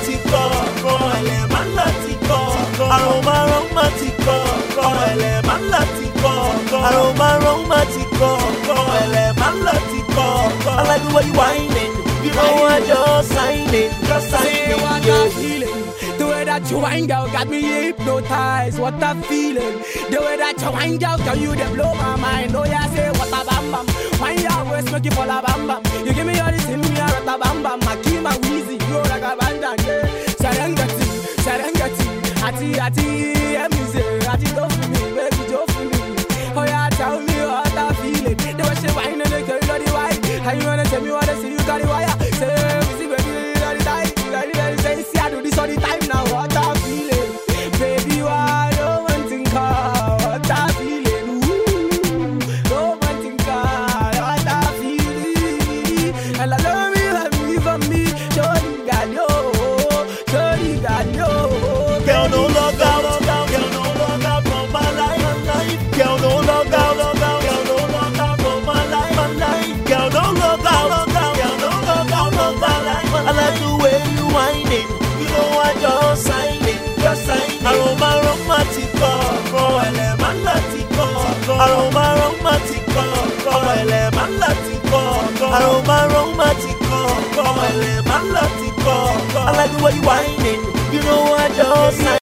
romantico, romantico, aroma romantico, romantico, aroma romantico, romantico. I like the way you whining, you know I just signing, what I'm feeling. The way that you wind, girl, got me hypnotized. What I'm feeling. The way that you wind, girl, you they blow my mind. Oh yeah, say what a bam bam. My always make you fall a bam bam. You give me all this in me, a rat a bam bam. My key, my wheezy, you like a bandana. Yeah. Serengeti, ati, ati, go for me, baby, go for me. Oh yeah, tell me what I'm feeling. The way she wind and they carry the white. How you wanna tell me what I see? You got the wire. Say, see, baby, say, I do this all the time now. What I'm feeling, baby, you are romantic. What I'm feeling, romantic. What I'm feeling, and I love you for me. Jolly God, yo. Girl, no log out, girl, no log out from my life. Girl, no log out, girl, no log out from my life. Girl, no log out, girl, no log out from my life. I like the way you whining, you know I just signing. Aroma romantico, romantico, aroma romantico, romantico, aroma romantico, romantico. I like the way you whining, you know I just signing.